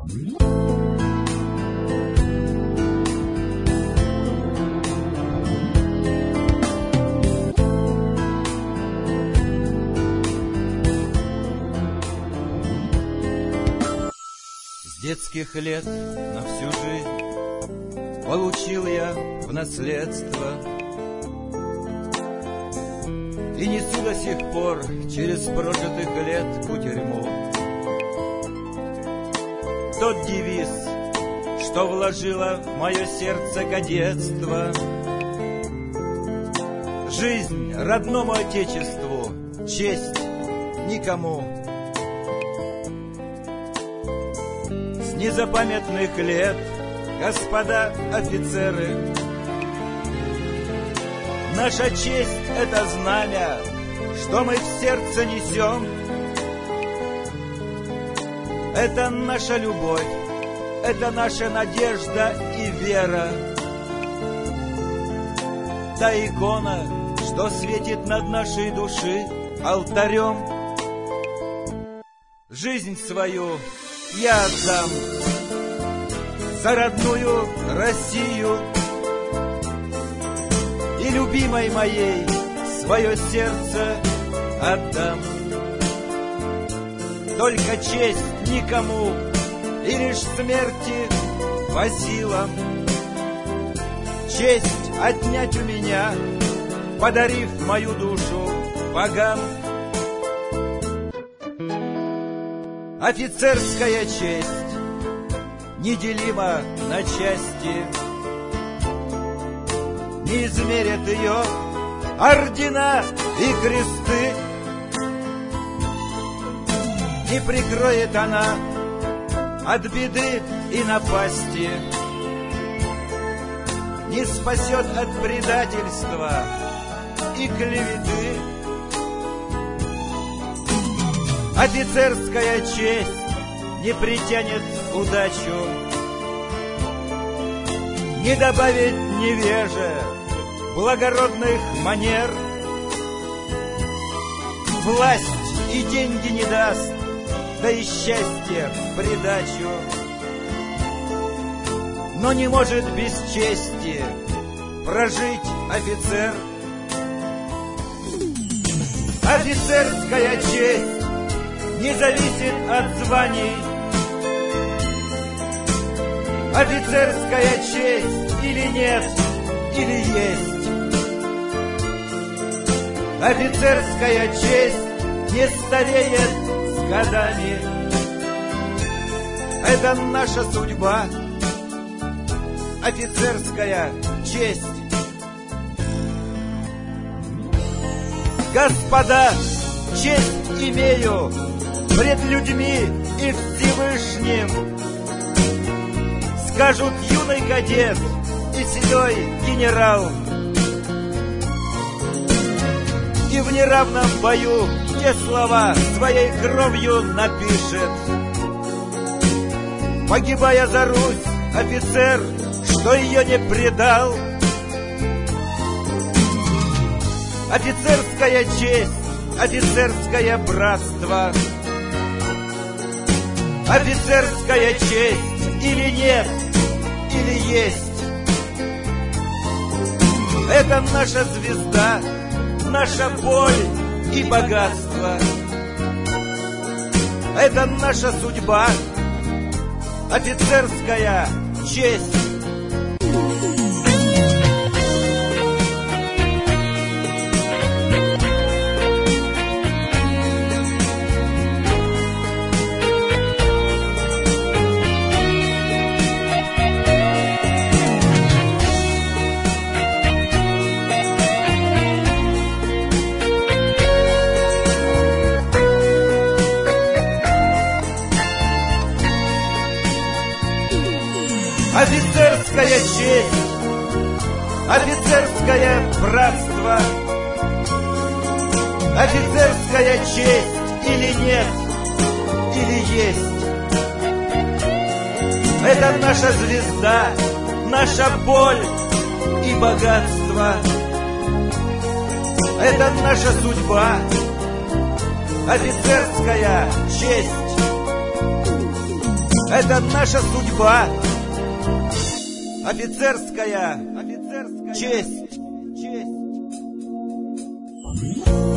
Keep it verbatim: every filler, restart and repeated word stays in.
С детских лет на всю жизнь получил я в наследство и несу до сих пор через прожитых лет кутерьму. Тот девиз, что вложило в мое сердце кадетство: жизнь родному отечеству, честь никому. С незапамятных лет, господа офицеры, наша честь — это знамя, что мы в сердце несем. Это наша любовь, это наша надежда и вера. Та икона, что светит над нашей души алтарем. Жизнь свою я отдам за родную Россию, и любимой моей свое сердце отдам. Только честь никому, и лишь смерти по силам. Честь отнять у меня, подарив мою душу богам. Офицерская честь неделима на части, не измерят ее ордена и кресты. Не прикроет она от беды и напасти, не спасет от предательства и клеветы. Офицерская честь не притянет удачу, не добавит невеже благородных манер. Власть и деньги не даст, да и счастье в придачу. Но не может без чести прожить офицер. Офицерская честь не зависит от званий. Офицерская честь или нет, или есть. Офицерская честь не стареет с годами. Это наша судьба, офицерская честь. Господа, честь имею пред людьми и Всевышним. Скажут юный кадет и седой генерал, и в неравном бою те слова своей кровью напишет. Погибая за Русь, офицер, что ее не предал. Офицерская честь, офицерское братство. Офицерская честь или нет, или есть. Это наша звезда, наша боль и богатство. Это наша судьба, офицерская честь. Офицерская честь, офицерское братство. Офицерская честь или нет, или есть. Это наша звезда, наша боль и богатство. Это наша судьба, офицерская честь. Это наша судьба. Офицерская, офицерская честь. Честь.